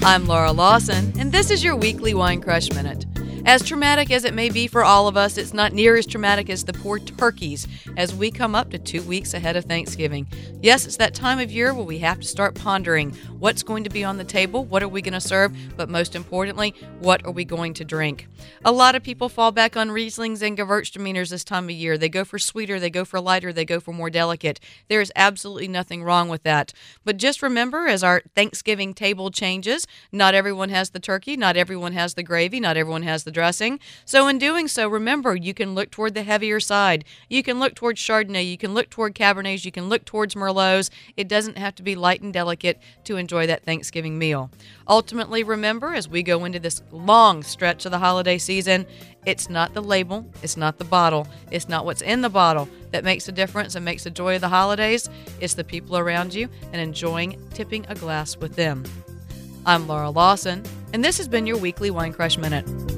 I'm Laura Lawson, and this is your weekly Wine Crush Minute. As traumatic as it may be for all of us, it's not near as traumatic as the poor turkeys as we come up to 2 weeks ahead of Thanksgiving. Yes, it's that time of year where we have to start pondering what's going to be on the table, what are we going to serve, but most importantly, what are we going to drink? A lot of people fall back on Rieslings and Gewürztraminers this time of year. They go for sweeter, they go for lighter, they go for more delicate. There is absolutely nothing wrong with that. But just remember, as our Thanksgiving table changes, not everyone has the turkey, not everyone has the gravy, not everyone has the dressing. So in doing so, remember, you can look toward the heavier side. You can look toward Chardonnay, you can look toward Cabernets, you can look towards Merlots. It doesn't have to be light and delicate to enjoy that Thanksgiving meal. Ultimately, remember, as we go into this long stretch of the holiday season, it's not the label, it's not the bottle, it's not what's in the bottle that makes a difference and makes the joy of the holidays. It's the people around you and enjoying tipping a glass with them. I'm Laura Lawson, and this has been your weekly Wine Crush Minute.